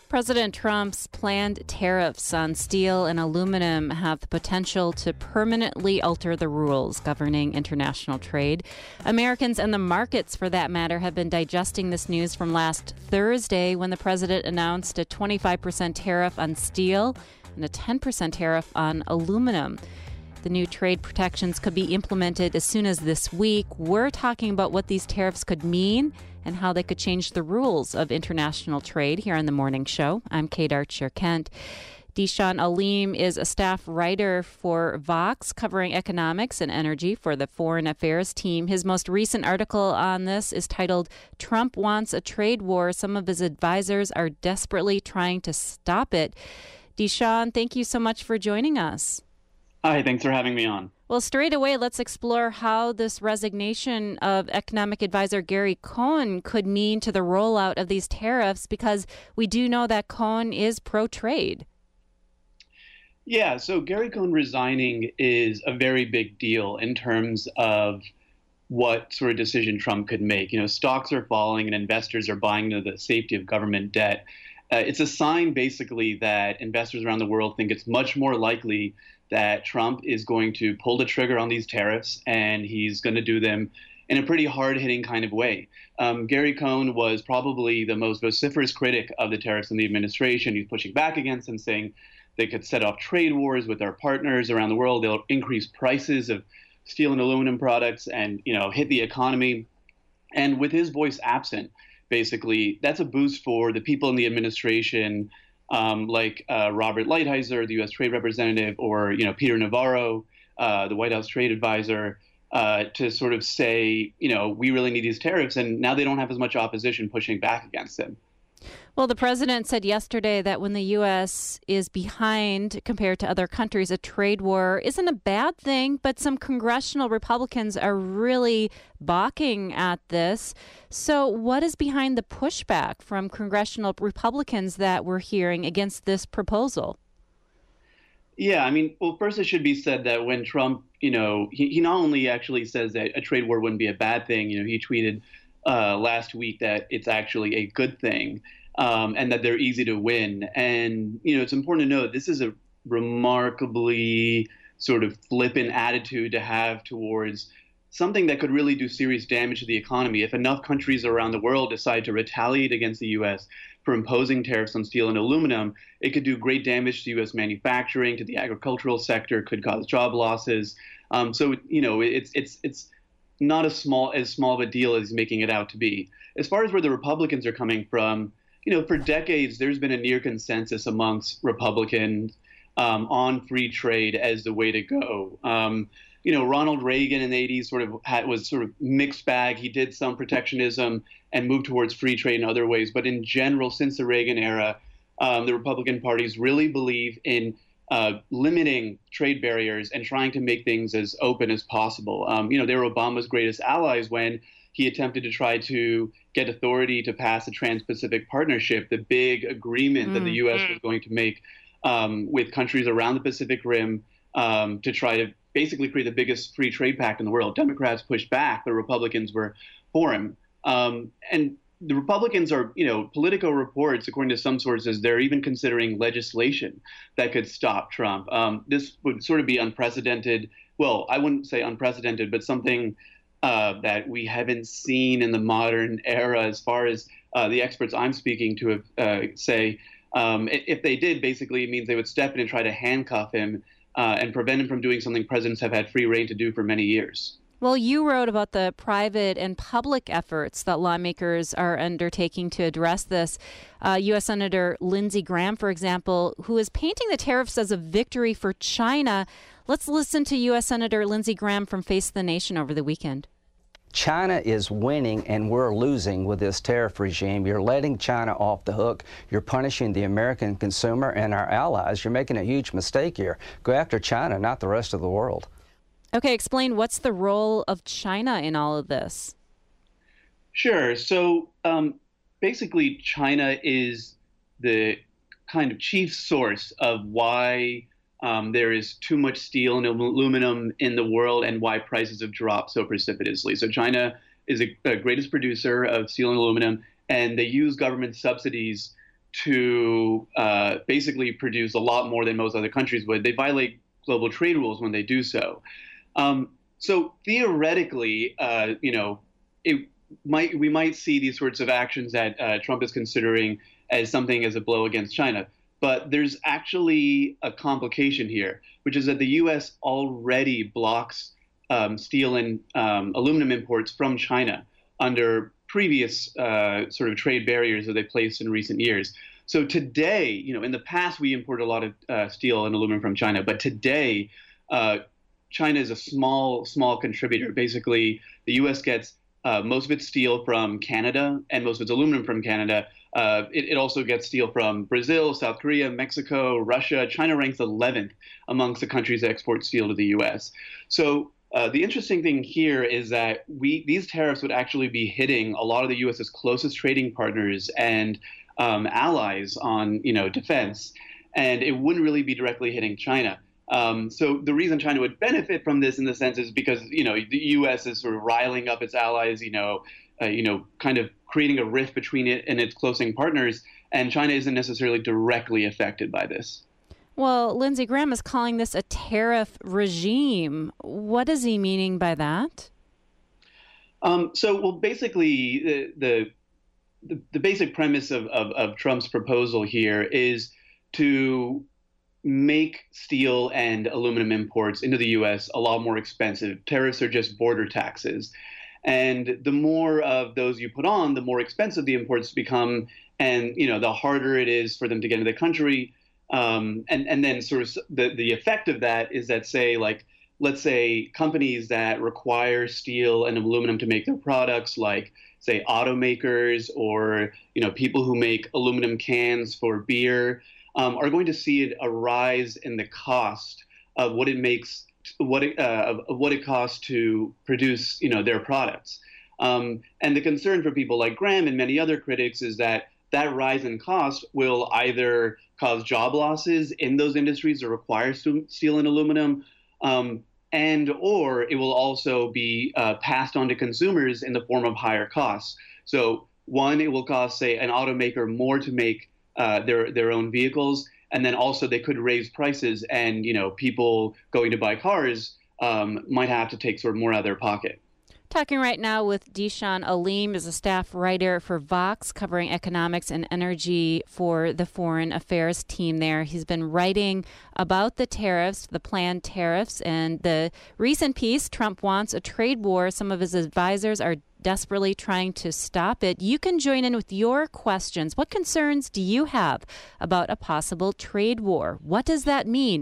President Trump's planned tariffs on steel and aluminum have the potential to permanently alter the rules governing international trade. Americans and the markets, for that matter, have been digesting this news from last Thursday when the president announced a 25% tariff on steel and a 10% tariff on aluminum. The new trade protections could be implemented as soon as this week. We're talking about what these tariffs could mean and how they could change the rules of international trade here on The Morning Show. I'm Kate Archer-Kent. Dishan Aleem is a staff writer for Vox, covering economics and energy for the Foreign Affairs team. His most recent article on this is titled, "Trump Wants a Trade War. Some of his advisors are desperately trying to stop it." Dishan, thank you so much for joining us. Hi, thanks for having me on. Well, straight away, let's explore how this resignation of economic advisor Gary Cohn could mean to the rollout of these tariffs, because we do know that Cohn is pro-trade. Yeah, so Gary Cohn resigning is a very big deal in terms of what sort of decision Trump could make. You know, stocks are falling and investors are buying into the safety of government debt. It's a sign, basically, that investors around the world think it's much more likely that Trump is going to pull the trigger on these tariffs, and he's going to do them in a pretty hard-hitting kind of way. Gary Cohn was probably the most vociferous critic of the tariffs in the administration. He's pushing back against them, saying they could set off trade wars with our partners around the world. They'll increase prices of steel and aluminum products and, hit the economy. And with his voice absent, basically, that's a boost for the people in the administration, like Robert Lighthizer, the U.S. Trade Representative, or Peter Navarro, the White House Trade Advisor, to sort of say, we really need these tariffs, and now they don't have as much opposition pushing back against them. Well, the president said yesterday that when the U.S. is behind compared to other countries, a trade war isn't a bad thing, but some congressional Republicans are really balking at this. So what is behind the pushback from congressional Republicans that we're hearing against this proposal? Yeah, first it should be said that when Trump, he not only actually says that a trade war wouldn't be a bad thing, he tweeted last week that it's actually a good thing. And that they're easy to win. And, it's important to note this is a remarkably sort of flippant attitude to have towards something that could really do serious damage to the economy. If enough countries around the world decide to retaliate against the U.S. for imposing tariffs on steel and aluminum, it could do great damage to U.S. manufacturing, to the agricultural sector, could cause job losses. It's not as small of a deal as he's making it out to be. As far as where the Republicans are coming from, for decades, there's been a near consensus amongst Republicans on free trade as the way to go. Ronald Reagan in the 80s was sort of mixed bag. He did some protectionism and moved towards free trade in other ways. But in general, since the Reagan era, the Republican parties really believe in limiting trade barriers and trying to make things as open as possible. They were Obama's greatest allies when he attempted to try to get authority to pass a Trans-Pacific Partnership, the big agreement that the U.S. was going to make with countries around the Pacific Rim to try to basically create the biggest free trade pact in the world. Democrats pushed back, but Republicans were for him. And the Republicans are, Politico reports, according to some sources, they're even considering legislation that could stop Trump. This would sort of be unprecedented. Well, I wouldn't say unprecedented, but something that we haven't seen in the modern era, as far as the experts I'm speaking to say. If they did, basically, it means they would step in and try to handcuff him and prevent him from doing something presidents have had free rein to do for many years. Well, you wrote about the private and public efforts that lawmakers are undertaking to address this. U.S. Senator Lindsey Graham, for example, who is painting the tariffs as a victory for China. Let's listen to U.S. Senator Lindsey Graham from Face the Nation over the weekend. China is winning and we're losing with this tariff regime. You're letting China off the hook. You're punishing the American consumer and our allies. You're making a huge mistake here. Go after China, not the rest of the world. Okay, explain what's the role of China in all of this? Sure. So basically, China is the kind of chief source of why there is too much steel and aluminum in the world and why prices have dropped so precipitously. So China is the greatest producer of steel and aluminum, and they use government subsidies to basically produce a lot more than most other countries would. They violate global trade rules when they do so. So theoretically, we might see these sorts of actions that Trump is considering as something as a blow against China. But there's actually a complication here, which is that the U.S. already blocks steel and aluminum imports from China under previous sort of trade barriers that they placed in recent years. So today, in the past, we imported a lot of steel and aluminum from China, but today, China is a small contributor. Basically, the U.S. gets most of its steel from Canada and most of its aluminum from Canada. It also gets steel from Brazil, South Korea, Mexico, Russia. China ranks 11th amongst the countries that export steel to the U.S. So the interesting thing here is that these tariffs would actually be hitting a lot of the U.S.'s closest trading partners and allies on defense, and it wouldn't really be directly hitting China. So the reason China would benefit from this in the sense is because, the U.S. is sort of riling up its allies, kind of creating a rift between it and its closest partners. And China isn't necessarily directly affected by this. Well, Lindsey Graham is calling this a tariff regime. What is he meaning by that? Basically, the basic premise of Trump's proposal here is to make steel and aluminum imports into the U.S. a lot more expensive. Tariffs are just border taxes. And the more of those you put on, the more expensive the imports become. And, the harder it is for them to get into the country. And then sort of the effect of that is that, let's say companies that require steel and aluminum to make their products, like, say, automakers or, people who make aluminum cans for beer, are going to see a rise in the cost of what it costs to produce, their products. And the concern for people like Graham and many other critics is that rise in cost will either cause job losses in those industries that require steel and aluminum, and or it will also be passed on to consumers in the form of higher costs. So one, it will cost, say, an automaker more to make their own vehicles, and then also they could raise prices, and people going to buy cars might have to take sort of more out of their pocket. Talking right now with Dishan Aleem, is a staff writer for Vox, covering economics and energy for the foreign affairs team there. He's been writing about the tariffs, the planned tariffs, and the recent piece, Trump wants a trade war. Some of his advisors are desperately trying to stop it. You can join in with your questions. What concerns do you have about a possible trade war? What does that mean?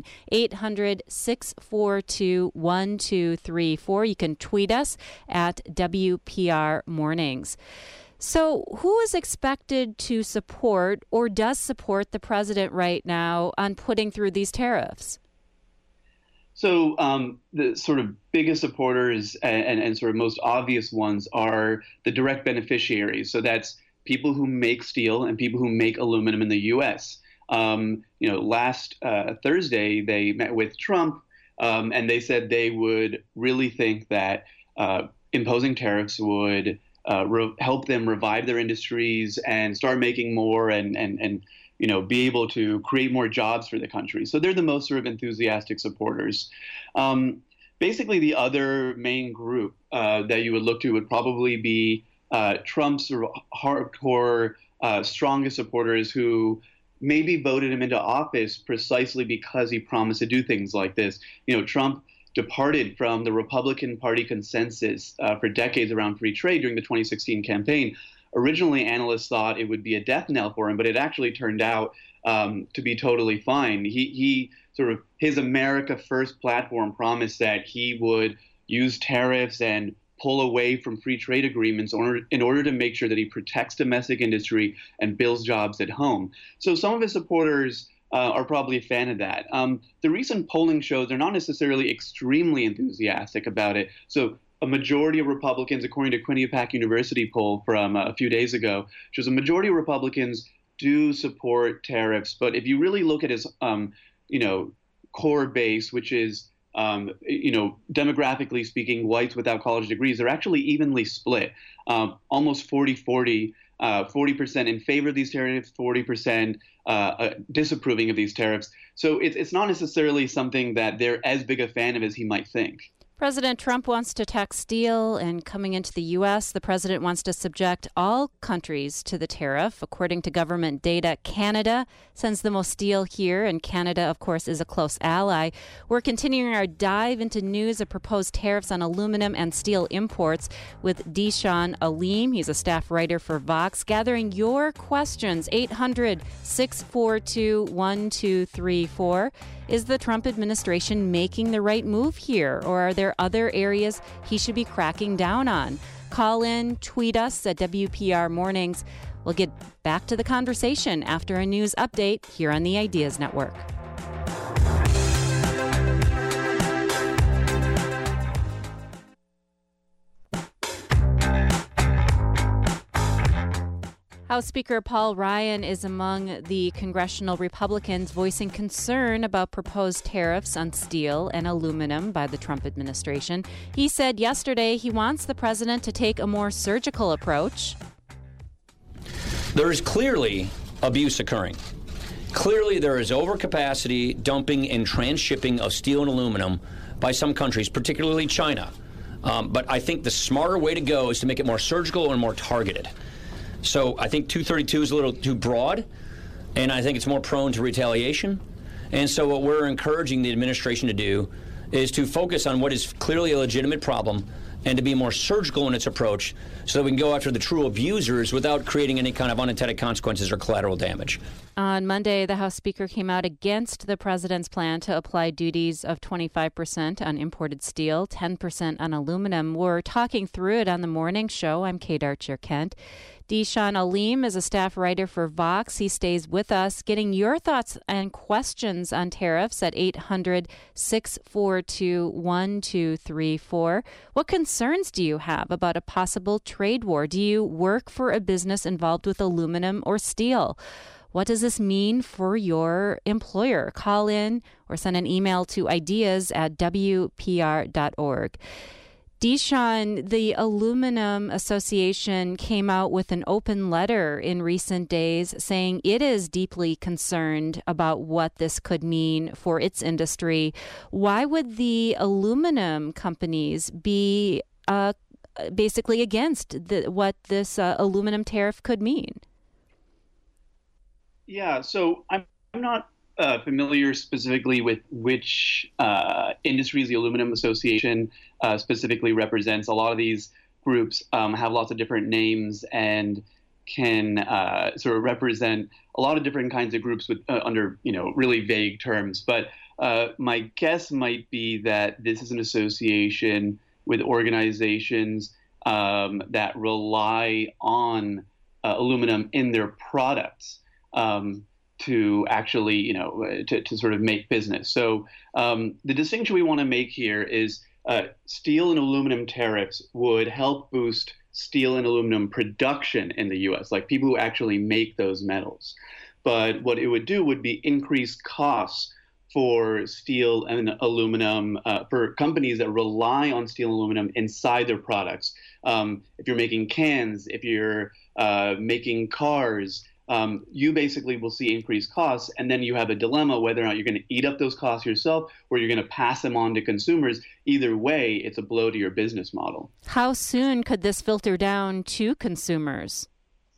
800-642-1234. You can tweet us at WPR Mornings. So who is expected to support or does support the president right now on putting through these tariffs? So the sort of biggest supporters and sort of most obvious ones are the direct beneficiaries. So that's people who make steel and people who make aluminum in the U.S. Last Thursday, they met with Trump and they said they would really think that imposing tariffs would help them revive their industries and start making more and be able to create more jobs for the country. So they're the most sort of enthusiastic supporters. Basically, the other main group that you would look to would probably be Trump's sort of hardcore, strongest supporters who maybe voted him into office precisely because he promised to do things like this. Trump departed from the Republican Party consensus for decades around free trade during the 2016 campaign. Originally, analysts thought it would be a death knell for him, but it actually turned out to be totally fine. He sort of, his America First platform promised that he would use tariffs and pull away from free trade agreements in order to make sure that he protects domestic industry and builds jobs at home. So some of his supporters are probably a fan of that. The recent polling shows they're not necessarily extremely enthusiastic about it. So a majority of Republicans, according to Quinnipiac University poll from a few days ago, shows a majority of Republicans do support tariffs. But if you really look at his, core base, which is, demographically speaking, whites without college degrees, they're actually evenly split, almost 40-40 40% in favor of these tariffs, 40% disapproving of these tariffs. So it's not necessarily something that they're as big a fan of as he might think. President Trump wants to tax steel, and coming into the U.S., the president wants to subject all countries to the tariff. According to government data, Canada sends the most steel here, and Canada, of course, is a close ally. We're continuing our dive into news of proposed tariffs on aluminum and steel imports with Dishan Aleem. He's a staff writer for Vox, gathering your questions. 800-642-1234. Is the Trump administration making the right move here, or are there other areas he should be cracking down on? Call in, tweet us at WPR Mornings. We'll get back to the conversation after a news update here on the Ideas Network. House Speaker Paul Ryan is among the congressional Republicans voicing concern about proposed tariffs on steel and aluminum by the Trump administration. He said yesterday he wants the president to take a more surgical approach. There is clearly abuse occurring. Clearly there is overcapacity, dumping, and transshipping of steel and aluminum by some countries, particularly China. But I think the smarter way to go is to make it more surgical and more targeted. So I think 232 is a little too broad, and I think it's more prone to retaliation. And so what we're encouraging the administration to do is to focus on what is clearly a legitimate problem and to be more surgical in its approach so that we can go after the true abusers without creating any kind of unintended consequences or collateral damage. On Monday, the House Speaker came out against the president's plan to apply duties of 25% on imported steel, 10% on aluminum. We're talking through it on the morning show. I'm Kate Archer-Kent. Dishan Aleem is a staff writer for Vox. He stays with us, getting your thoughts and questions on tariffs at 800-642-1234. What concerns do you have about a possible trade war? Do you work for a business involved with aluminum or steel? What does this mean for your employer? Call in or send an email to ideas@wpr.org. Dishan, the Aluminum Association came out with an open letter in recent days saying it is deeply concerned about what this could mean for its industry. Why would the aluminum companies be basically against what this aluminum tariff could mean? Yeah, so I'm not familiar specifically with which industries the Aluminum Association specifically represents. A lot of these groups have lots of different names and can sort of represent a lot of different kinds of groups with under really vague terms. But my guess might be that this is an association with organizations that rely on aluminum in their products. To actually, to sort of make business. So the distinction we want to make here is steel and aluminum tariffs would help boost steel and aluminum production in the U.S., like people who actually make those metals. But what it would do would be increase costs for steel and aluminum for companies that rely on steel and aluminum inside their products. If you're making cans, if you're making cars, you basically will see increased costs, and then you have a dilemma whether or not you're going to eat up those costs yourself or you're going to pass them on to consumers. Either way, it's a blow to your business model. How soon could this filter down to consumers?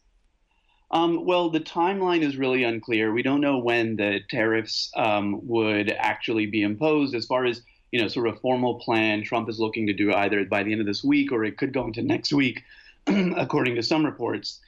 Well, the timeline is really unclear. We don't know when the tariffs would actually be imposed. As far as sort of formal plan, Trump is looking to do either by the end of this week or it could go into next week, according to some reports.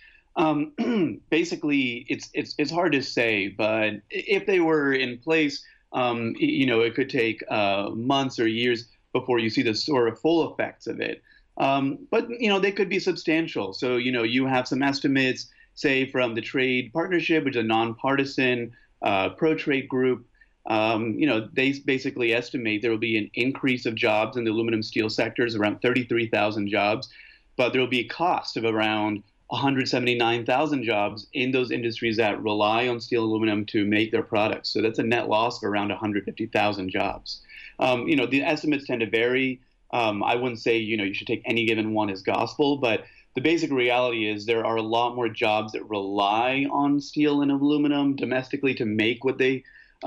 Basically, it's hard to say, but if they were in place, it could take months or years before you see the sort of full effects of it. But they could be substantial. So you have some estimates, say from the Trade Partnership, which is a nonpartisan pro-trade group. They basically estimate there will be an increase of jobs in the aluminum steel sectors, around 33,000 jobs, but there will be a cost of around 179,000 jobs in those industries that rely on steel and aluminum to make their products. So that's a net loss of around 150,000 jobs. The estimates tend to vary. I wouldn't say, you should take any given one as gospel, but the basic reality is there are a lot more jobs that rely on steel and aluminum domestically to make what they,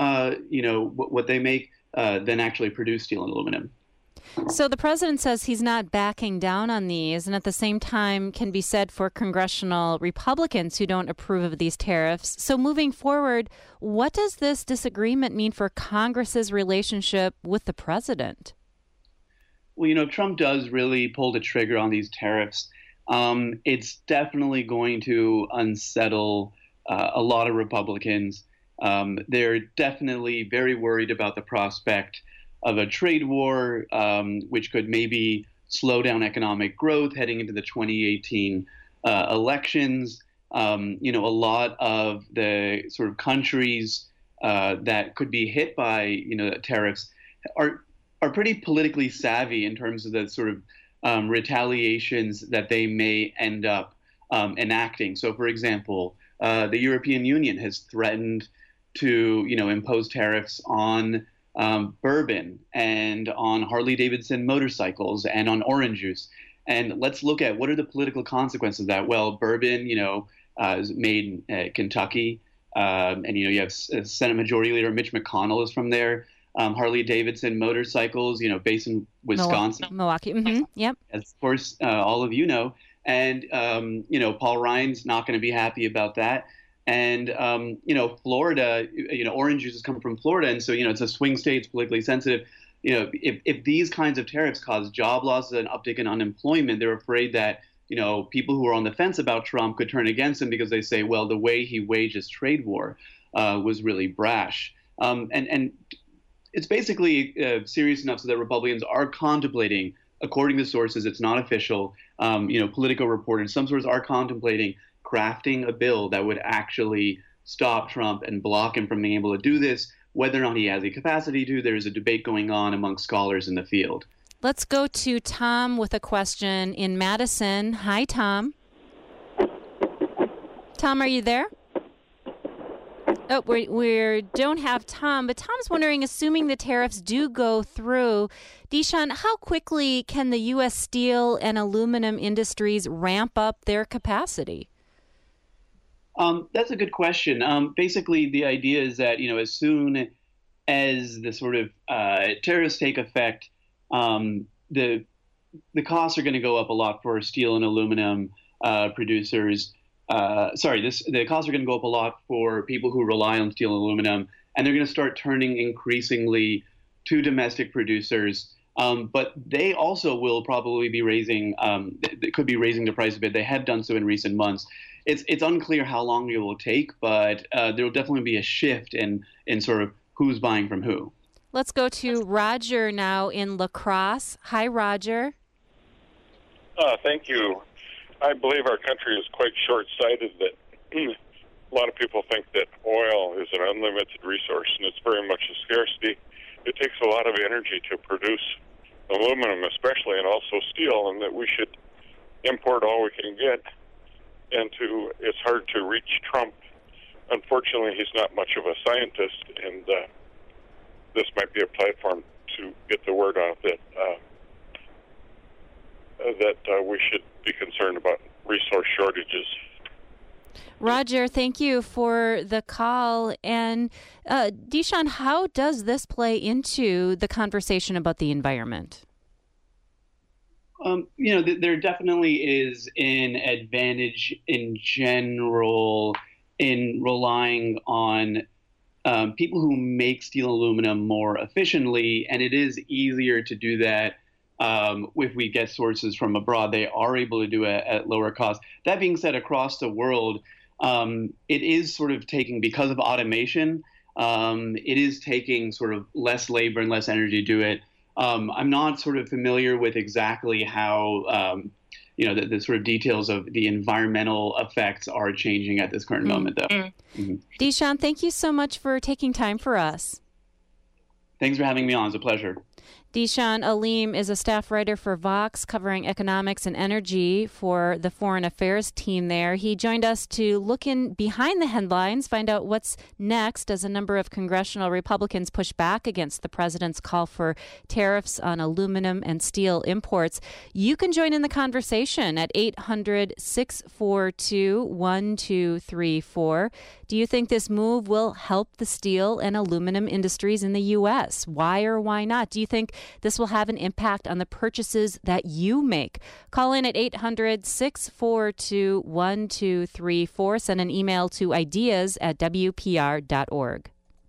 what they make than actually produce steel and aluminum. So the president says he's not backing down on these, and at the same time can be said for congressional Republicans who don't approve of these tariffs. So moving forward, what does this disagreement mean for Congress's relationship with the president? Well, Trump does really pull the trigger on these tariffs. It's definitely going to unsettle a lot of Republicans. They're definitely very worried about the prospect of a trade war, which could maybe slow down economic growth heading into the 2018 elections. A lot of the sort of countries that could be hit by, tariffs are pretty politically savvy in terms of the sort of retaliations that they may end up enacting. So, for example, the European Union has threatened to, impose tariffs on bourbon and on Harley-Davidson motorcycles and on orange juice. And let's look at what are the political consequences of that. Well, bourbon, is made in Kentucky. And, you have Senate Majority Leader Mitch McConnell is from there. Harley-Davidson motorcycles, based in Wisconsin. Milwaukee. Mm-hmm. Yep. As of course, all of you know. And, Paul Ryan's not going to be happy about that. And, Florida, orange juice has come from Florida. And so, it's a swing state, it's politically sensitive. If these kinds of tariffs cause job losses and uptick in unemployment, they're afraid that, people who are on the fence about Trump could turn against him because they say, well, the way he waged his trade war was really brash. And it's basically serious enough so that Republicans are contemplating, according to sources, it's not official, Politico reported, some sources are contemplating crafting a bill that would actually stop Trump and block him from being able to do this. Whether or not he has the capacity to, there's a debate going on among scholars in the field. Let's go to Tom with a question in Madison. Hi, Tom. Tom, are you there? Oh, we don't have Tom, but Tom's wondering, assuming the tariffs do go through, Dishan, how quickly can the U.S. steel and aluminum industries ramp up their capacity? That's a good question. Basically, the idea is that, as soon as the sort of tariffs take effect, the costs are going to go up a lot for steel and aluminum producers. The costs are going to go up a lot for people who rely on steel and aluminum, and they're going to start turning increasingly to domestic producers. But they also will probably be raising, they could be raising the price a bit. They have done so in recent months. It's unclear how long it will take, but there will definitely be a shift in sort of who's buying from who. Let's go to Roger now in La Crosse. Hi, Roger. Thank you. I believe our country is quite short-sighted that a lot of people think that oil is an unlimited resource, and it's very much a scarcity. It takes a lot of energy to produce aluminum especially, and also steel, and that we should import all we can get. And it's hard to reach Trump. Unfortunately, he's not much of a scientist, and this might be a platform to get the word out that we should be concerned about resource shortages. Roger, thank you for the call. And Dishan, how does this play into the conversation about the environment? There definitely is an advantage in general in relying on people who make steel and aluminum more efficiently, and it is easier to do that if we get sources from abroad. They are able to do it at lower cost. That being said, across the world, it is sort of taking, because of automation, it is taking sort of less labor and less energy to do it. I'm not sort of familiar with exactly how, the sort of details of the environmental effects are changing at this current moment, though. Mm-hmm. Dishan, thank you so much for taking time for us. Thanks for having me on. It's a pleasure. Dishan Alim is a staff writer for Vox, covering economics and energy for the foreign affairs team there. He joined us to look in behind the headlines, find out what's next as a number of congressional Republicans push back against the president's call for tariffs on aluminum and steel imports. You can join in the conversation at 800-642-1234. Do you think this move will help the steel and aluminum industries in the U.S.? Why or why not? Do you think this will have an impact on the purchases that you make? Call in at 800-642-1234. Send an email to ideas@wpr.org.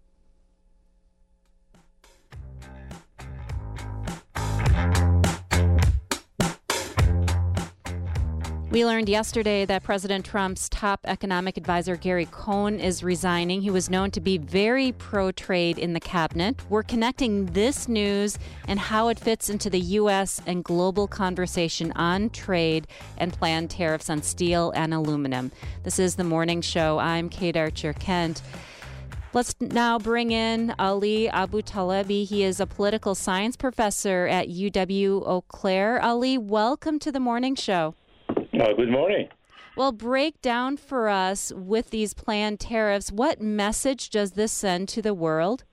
We learned yesterday that President Trump's top economic advisor, Gary Cohn, is resigning. He was known to be very pro-trade in the cabinet. We're connecting this news and how it fits into the U.S. and global conversation on trade and planned tariffs on steel and aluminum. This is The Morning Show. I'm Kate Archer-Kent. Let's now bring in Ali Abutalebi. He is a political science professor at UW-Eau Claire. Ali, welcome to The Morning Show. Good morning. Well, break down for us with these planned tariffs. What message does this send to the world?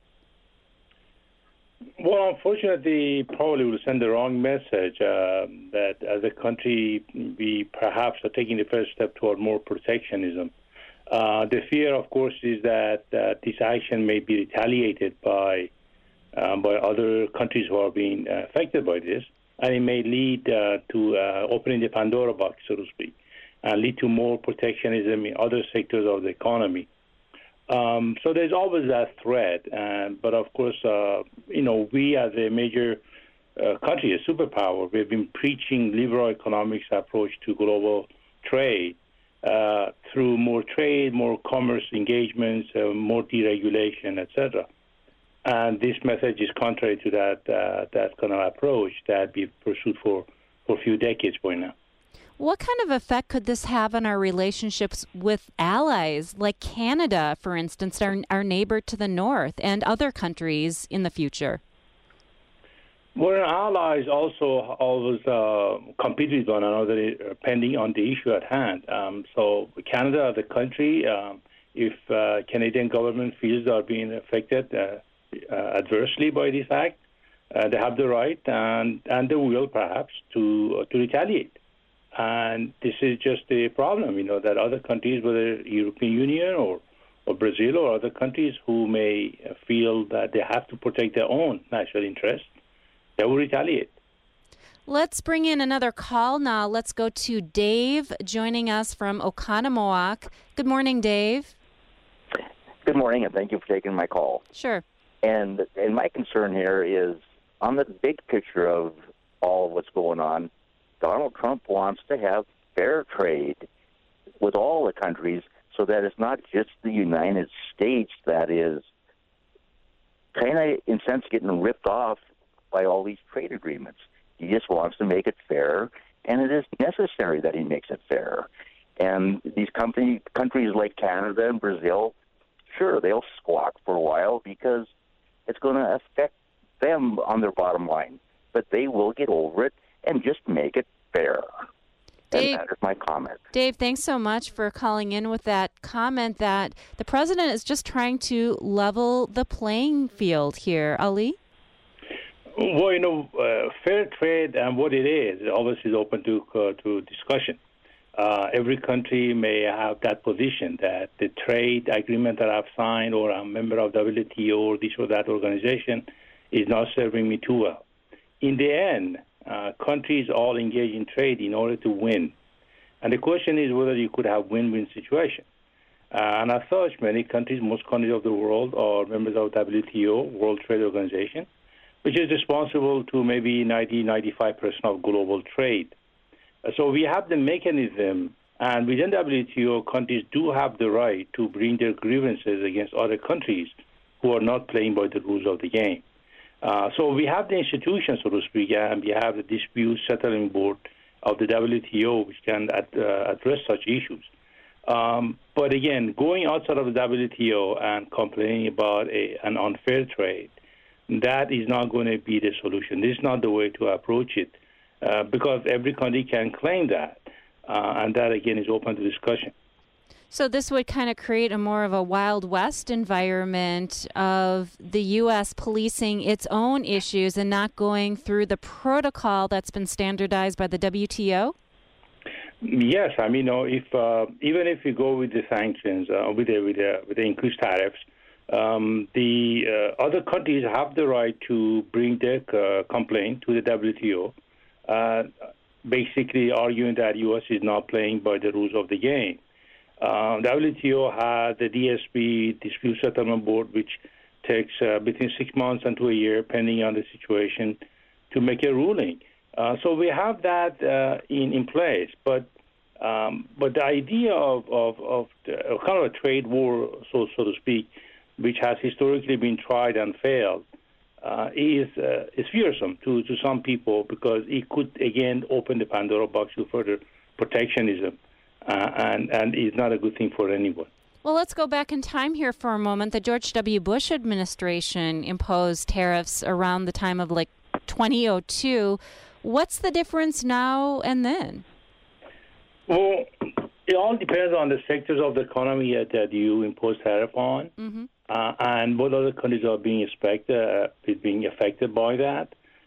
Well, unfortunately, probably will send the wrong message that as a country, we perhaps are taking the first step toward more protectionism. The fear, of course, is that this action may be retaliated by other countries who are being affected by this. And it may lead to opening the Pandora box, so to speak, and lead to more protectionism in other sectors of the economy. So there's always that threat. But of course, we as a major country, a superpower, we've been preaching liberal economics approach to global trade through more trade, more commerce engagements, more deregulation, etc. And this message is contrary to that kind of approach that we've pursued for a few decades by now. What kind of effect could this have on our relationships with allies like Canada, for instance, our neighbor to the north, and other countries in the future? Well, our allies also always compete with one another depending on the issue at hand. So Canada, the country, if Canadian government feels they are being affected adversely by this act, they have the right and the will, perhaps, to retaliate. And this is just a problem, that other countries, whether European Union or Brazil or other countries who may feel that they have to protect their own national interests, they will retaliate. Let's bring in another call now. Let's go to Dave joining us from Oconomowoc. Good morning, Dave. Good morning, and thank you for taking my call. Sure. And my concern here is on the big picture of all of what's going on. Donald Trump wants to have fair trade with all the countries so that it's not just the United States that is kind of, in a sense, getting ripped off by all these trade agreements. He just wants to make it fair, and it is necessary that he makes it fair. And these countries like Canada and Brazil, sure, they'll squawk for a while because it's going to affect them on their bottom line. But they will get over it and just make it fair. Dave, and that is my comment. Dave, thanks so much for calling in with that comment that the president is just trying to level the playing field here. Ali? Well, fair trade and what it is obviously is open to discussion. Every country may have that position that the trade agreement that I've signed or I'm a member of WTO or this or that organization is not serving me too well. In the end, countries all engage in trade in order to win. And the question is whether you could have win-win situation. And as such, many countries, most countries of the world are members of WTO, World Trade Organization, which is responsible to maybe 90-95% of global trade. So we have the mechanism, and within WTO, countries do have the right to bring their grievances against other countries who are not playing by the rules of the game. So we have the institution, so to speak, and we have the dispute settling board of the WTO, which can address such issues. But again, going outside of the WTO and complaining about an unfair trade that is not going to be the solution. This is not the way to approach it, because every country can claim that, and that, again, is open to discussion. So this would kind of create a more of a Wild West environment of the U.S. policing its own issues and not going through the protocol that's been standardized by the WTO? Yes, I mean, if even if you go with the sanctions, with the increased tariffs, the other countries have the right to bring their complaint to the WTO, basically arguing that U.S. is not playing by the rules of the game. WTO has the DSP, Dispute Settlement Board, which takes between 6 months and to a year, depending on the situation, to make a ruling. So we have that in place, but the idea of kind of a trade war, so to speak, which has historically been tried and failed, is fearsome to some people, because it could again open the Pandora box to further protectionism, and is not a good thing for anyone. Well, let's go back in time here for a moment. The George W. Bush administration imposed tariffs around the time of 2002. What's the difference now and then? Well, it all depends on the sectors of the economy that you impose tariff on, and what other countries are being affected by that.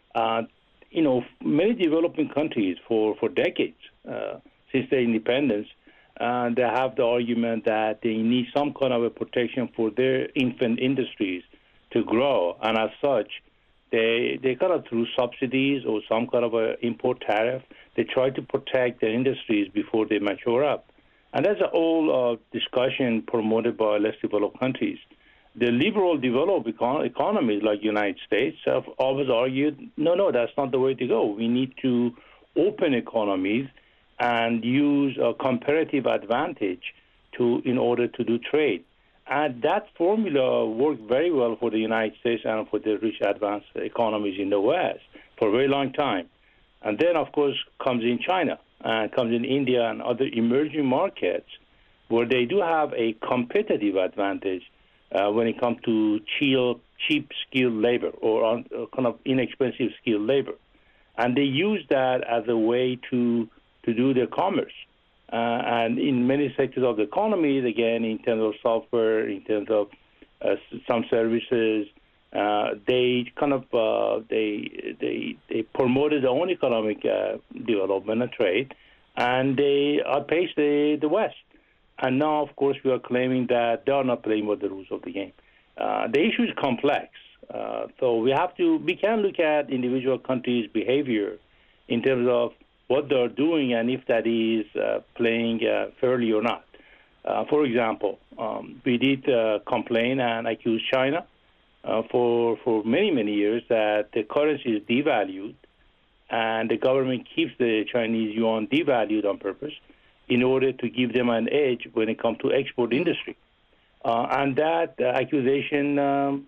Many developing countries for decades since their independence, they have the argument that they need some kind of a protection for their infant industries to grow, and as such, they kind of through subsidies or some kind of a import tariff, they try to protect their industries before they mature up. And that's an old discussion promoted by less developed countries. The liberal developed economies like the United States have always argued, no, that's not the way to go. We need to open economies and use a comparative advantage in order to do trade. And that formula worked very well for the United States and for the rich advanced economies in the West for a very long time. And then, of course, comes in China and comes in India and other emerging markets where they do have a competitive advantage when it comes to cheap skilled labor or kind of inexpensive skilled labor. And they use that as a way to do their commerce. And in many sectors of the economy, again, in terms of software, in terms of some services, they kind of they promoted their own economic development and trade, and they outpaced the West. And now, of course, we are claiming that they are not playing by the rules of the game. The issue is complex, so we can look at individual countries' behavior in terms of what they're doing and if that is playing fairly or not. For example, we did complain and accuse China for many, many years that the currency is devalued, and the government keeps the Chinese yuan devalued on purpose in order to give them an edge when it comes to export industry. And that accusation,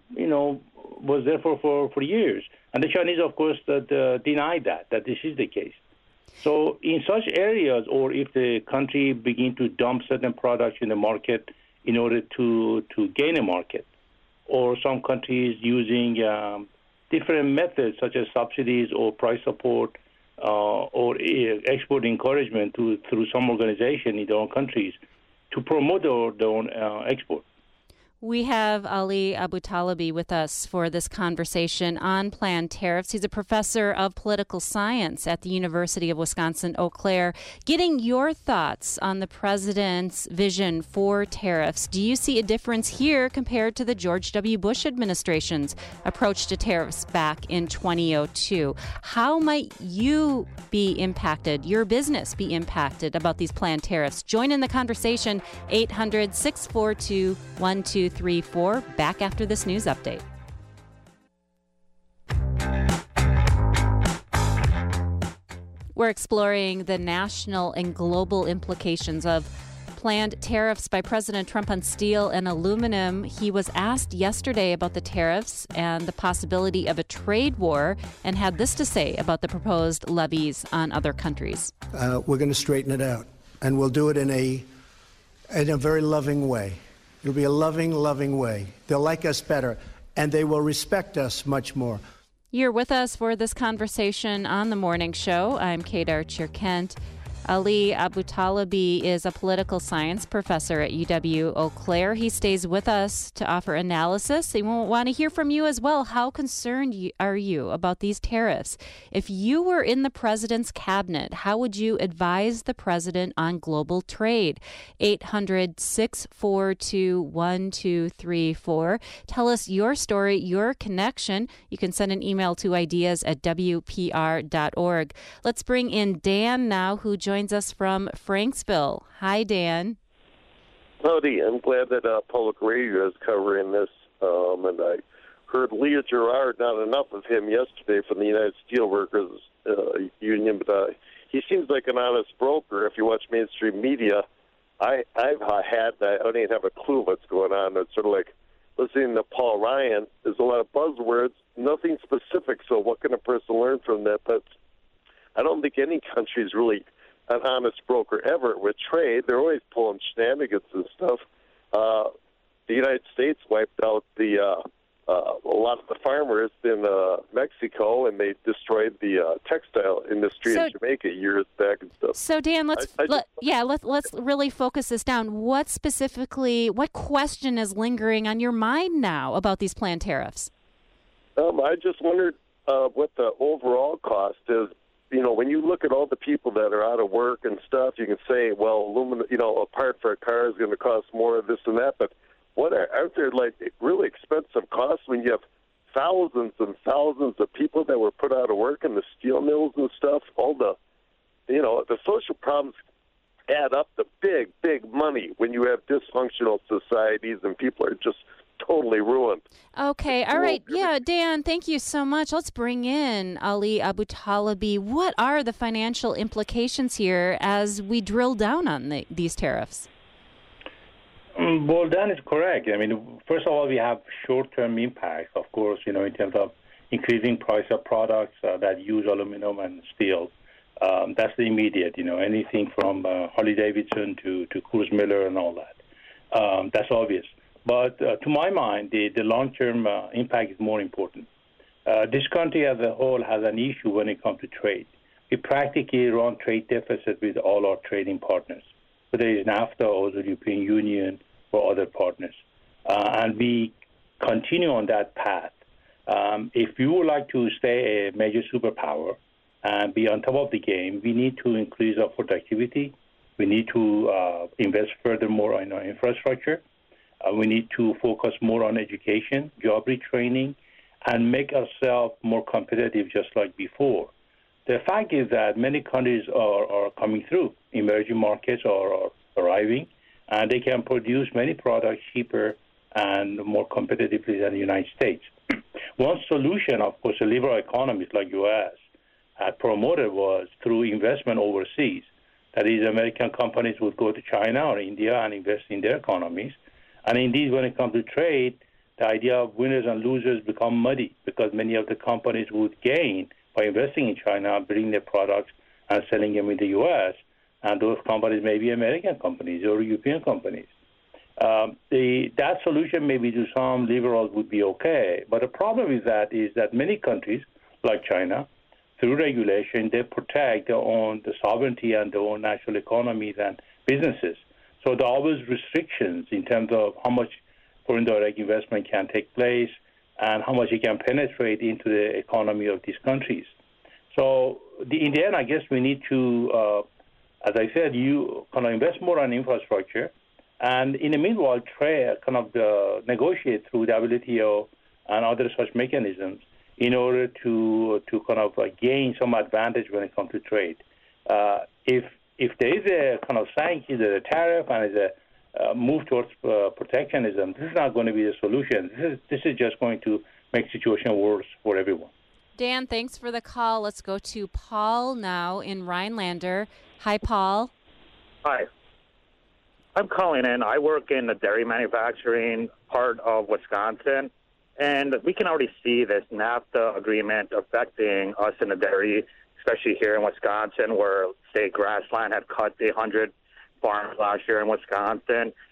was there for years. And the Chinese, of course, denied that this is the case. So in such areas, or if the country begin to dump certain products in the market in order to gain a market, or some countries using different methods such as subsidies or price support or export encouragement through some organization in their own countries to promote their own export. We have Ali Abutalebi with us for this conversation on planned tariffs. He's a professor of political science at the University of Wisconsin-Eau Claire. Getting your thoughts on the president's vision for tariffs. Do you see a difference here compared to the George W. Bush administration's approach to tariffs back in 2002? How might you be impacted, your business be impacted about these planned tariffs? Join in the conversation, 800-642-1234. Back after this news update. We're exploring the national and global implications of planned tariffs by President Trump on steel and aluminum. He was asked yesterday about the tariffs and the possibility of a trade war, and had this to say about the proposed levies on other countries. We're going to straighten it out, and we'll do it in a very loving way. It'll be a loving way. They'll like us better. and they will respect us much more. You're with us for this conversation on The Morning Show. I'm Kate Archer-Kent. Ali Abutalabi is a political science professor at UW-Eau Claire. He stays with us to offer analysis. We want to hear from you as well. How concerned are you about these tariffs? If you were in the president's cabinet, how would you advise the president on global trade? 800-642-1234. Tell us your story, your connection. You can send an email to ideas@wpr.org. Let's bring in Dan now, who joins us from Franksville. Hi, Dan. Howdy. I'm glad that public radio is covering this. And I heard Leah Gerard, not enough of him yesterday from the United Steelworkers Union, but he seems like an honest broker. If you watch mainstream media, I don't even have a clue what's going on. It's sort of like listening to Paul Ryan. There's a lot of buzzwords, nothing specific. So what can a person learn from that? But I don't think any country is really an honest broker ever with trade. They're always pulling shenanigans and stuff. The United States wiped out a lot of the farmers in Mexico, and they destroyed the textile industry in Jamaica years back and stuff. So Dan, let's really focus this down. What question is lingering on your mind now about these planned tariffs? I just wondered what the overall cost is. You know, when you look at all the people that are out of work and stuff, you can say, well, aluminum, a part for a car is going to cost more of this and that. But aren't there like really expensive costs when you have thousands and thousands of people that were put out of work in the steel mills and stuff? All the social problems add up to big, big money when you have dysfunctional societies and people are just totally ruined. Okay, all right. Yeah, Dan, thank you so much. Let's bring in Ali Abutalabi. What are the financial implications here as we drill down on these tariffs? Well, Dan is correct. I mean, first of all, we have short-term impacts, of course, in terms of increasing price of products that use aluminum and steel. That's the immediate, anything from Harley-Davidson to Coors Miller and all that. That's obvious. But to my mind, the long-term impact is more important. This country as a whole has an issue when it comes to trade. We practically run trade deficit with all our trading partners, whether it's NAFTA or the European Union or other partners. And we continue on that path. If you would like to stay a major superpower and be on top of the game, we need to increase our productivity. We need to invest furthermore in our infrastructure. We need to focus more on education, job retraining, and make ourselves more competitive just like before. The fact is that many countries are coming through. Emerging markets are arriving, and they can produce many products cheaper and more competitively than the United States. One solution, of course, the liberal economies like U.S. had promoted was through investment overseas. That is, American companies would go to China or India and invest in their economies. And indeed, when it comes to trade, the idea of winners and losers become muddy because many of the companies would gain by investing in China, bringing their products and selling them in the U.S., and those companies may be American companies or European companies. That solution maybe to some liberals would be okay, but the problem is that many countries, like China, through regulation, they protect the sovereignty and their own national economies and businesses. So there are always restrictions in terms of how much foreign direct investment can take place and how much it can penetrate into the economy of these countries. So in the end, I guess we need to, as I said, invest more on infrastructure, and in the meanwhile, negotiate through the WTO and other such mechanisms in order to gain some advantage when it comes to trade. If there is a kind of sanction, a tariff, and is a move towards protectionism, this is not going to be the solution. This is just going to make the situation worse for everyone. Dan, thanks for the call. Let's go to Paul now in Rhinelander. Hi, Paul. Hi. I'm calling in. I work in the dairy manufacturing part of Wisconsin, and we can already see this NAFTA agreement affecting us in the dairy, especially here in Wisconsin, where, say, Grassland had cut 100 farms last year in Wisconsin.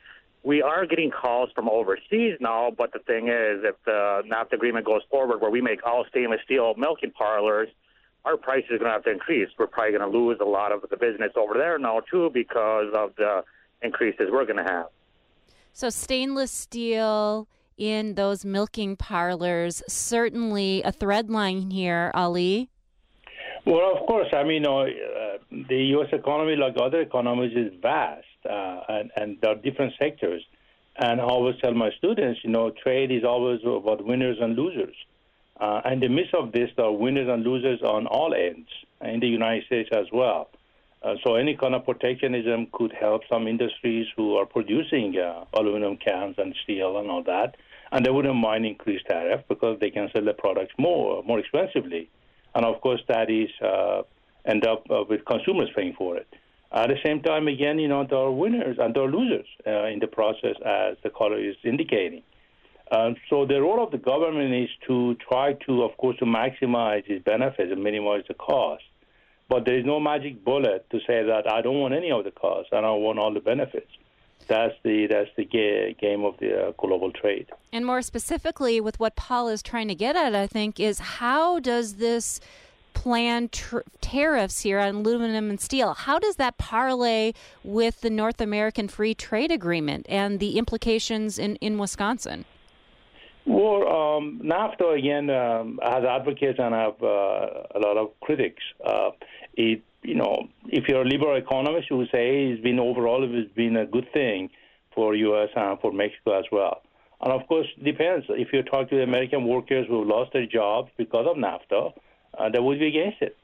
we are getting calls from overseas now, but the thing is, if the NAFTA agreement goes forward where we make all stainless steel milking parlors, our price is going to have to increase. We're probably going to lose a lot of the business over there now, too, because of the increases we're going to have. So stainless steel in those milking parlors, certainly a thread line here, Ali. Well, of course. I mean, the U.S. economy, like other economies, is vast, and there are different sectors. And I always tell my students, trade is always about winners and losers. And in the midst of this, there are winners and losers on all ends, in the United States as well. So any kind of protectionism could help some industries who are producing aluminum cans and steel and all that, and they wouldn't mind increased tariff because they can sell the products more expensively. And, of course, that is end up with consumers paying for it. At the same time, again, there are winners and there are losers in the process, as the caller is indicating. So the role of the government is to try to, of course, to maximize its benefits and minimize the cost. But there is no magic bullet to say that I don't want any of the costs and I want all the benefits. That's the game of the global trade. And more specifically, with what Paul is trying to get at, I think, is how does this planned tariffs here on aluminum and steel, how does that parlay with the North American Free Trade Agreement and the implications in Wisconsin? Well, NAFTA, again, has advocates and have a lot of critics. If you're a liberal economist, you would say it's been a good thing for U.S. and for Mexico as well. And, of course, it depends. If you talk to the American workers who lost their jobs because of NAFTA, they would be against it,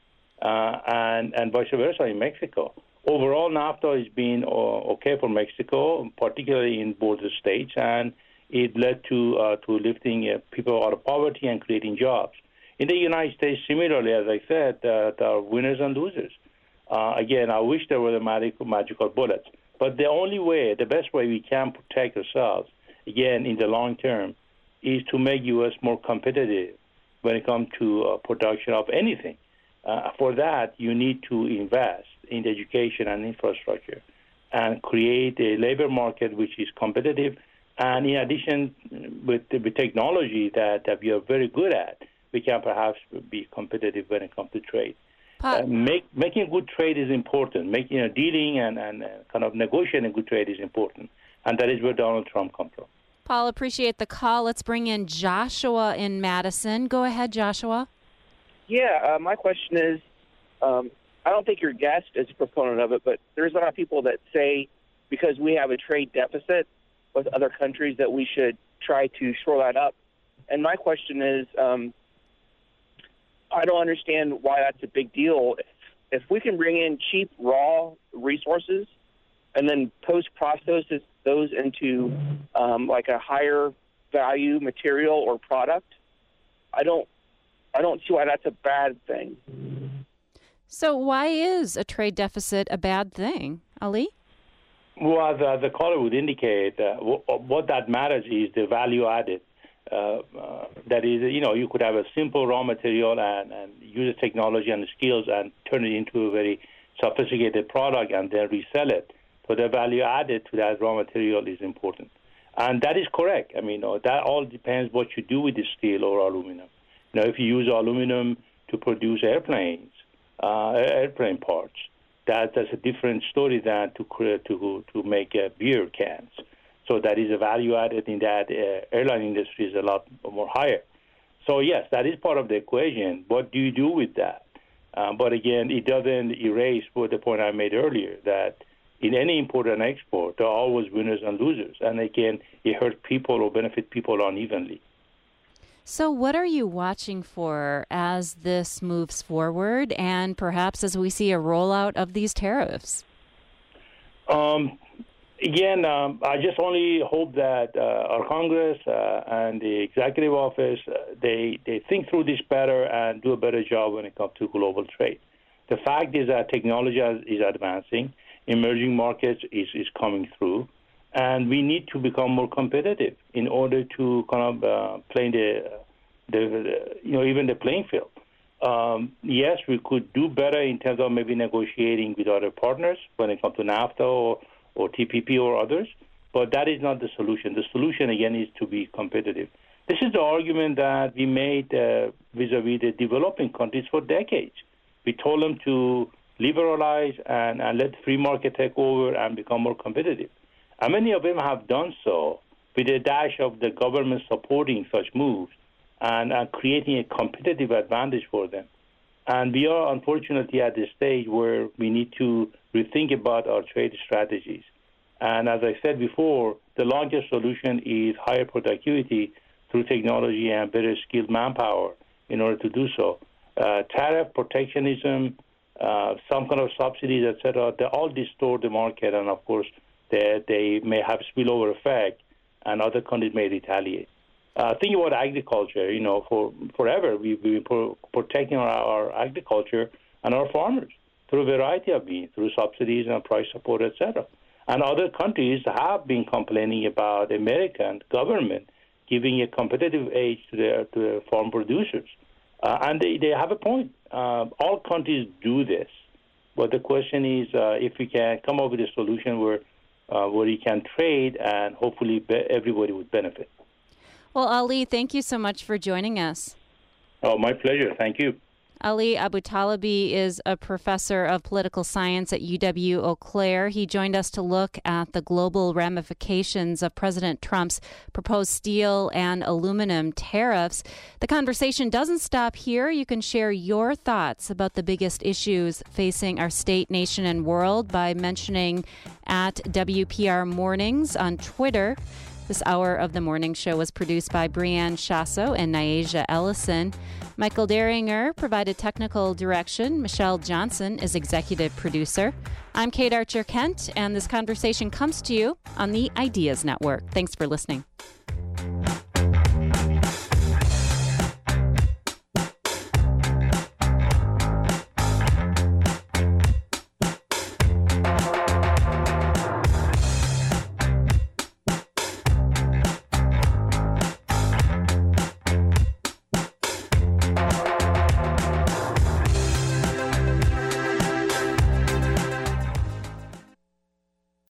and vice versa in Mexico. Overall, NAFTA has been okay for Mexico, particularly in border states, and it led to lifting people out of poverty and creating jobs. In the United States, similarly, as I said, there are winners and losers. Again, I wish there were the magical bullets. But the best way we can protect ourselves, again, in the long term, is to make U.S. more competitive when it comes to production of anything. For that, you need to invest in education and infrastructure and create a labor market which is competitive. And in addition, with technology that we are very good at, we can perhaps be competitive when it comes to trade. Making good trade is important. Dealing and kind of negotiating good trade is important. And that is where Donald Trump comes from. Paul, appreciate the call. Let's bring in Joshua in Madison. Go ahead, Joshua. Yeah, my question is, I don't think your guest is a proponent of it, but there's a lot of people that say because we have a trade deficit with other countries that we should try to shore that up. And my question is, I don't understand why that's a big deal. If we can bring in cheap raw resources and then post-process those into like a higher value material or product, I don't see why that's a bad thing. So why is a trade deficit a bad thing, Ali? Well, the caller would indicate what that matters is the value added. That is, you could have a simple raw material and use the technology and the skills and turn it into a very sophisticated product and then resell it. So the value added to that raw material is important. And that is correct. I mean, that all depends what you do with the steel or aluminum. If you use aluminum to produce airplane parts, that's a different story than to make beer cans. So that is a value added in that airline industry is a lot more higher. So, yes, that is part of the equation. What do you do with that? But, again, it doesn't erase the point I made earlier, that in any import and export, there are always winners and losers. And, again, it hurts people or benefits people unevenly. So what are you watching for as this moves forward and perhaps as we see a rollout of these tariffs? Again, I just only hope that our Congress and the executive office, they think through this better and do a better job when it comes to global trade. The fact is that technology is advancing, emerging markets is coming through, and we need to become more competitive in order to kind of play even the playing field. Yes, we could do better in terms of maybe negotiating with other partners when it comes to NAFTA or TPP or others. but that is not the solution. The solution, again, is to be competitive. This is the argument that we made vis-a-vis the developing countries for decades. We told them to liberalize and let free market take over and become more competitive. And many of them have done so with a dash of the government supporting such moves and creating a competitive advantage for them. And we are, unfortunately, at the stage where we need to rethink about our trade strategies. And as I said before, the longest solution is higher productivity through technology and better skilled manpower in order to do so. Tariff, protectionism, some kind of subsidies, etc., they all distort the market, and of course, they may have spillover effect, and other countries may retaliate. Think about agriculture. For forever we've been protecting our agriculture and our farmers through a variety of means, through subsidies and price support, etc. And other countries have been complaining about the American government giving a competitive edge to their farm producers. And they have a point. All countries do this. But the question is if we can come up with a solution where you can trade and hopefully everybody would benefit. Well, Ali, thank you so much for joining us. Oh, my pleasure. Thank you. Ali Abutalebi is a professor of political science at UW-Eau Claire. He joined us to look at the global ramifications of President Trump's proposed steel and aluminum tariffs. The conversation doesn't stop here. You can share your thoughts about the biggest issues facing our state, nation, and world by mentioning at WPR Mornings on Twitter. This hour of the morning show was produced by Brianne Shasso and Nyasia Ellison. Michael Deringer provided technical direction. Michelle Johnson is executive producer. I'm Kate Archer-Kent, and this conversation comes to you on the Ideas Network. Thanks for listening.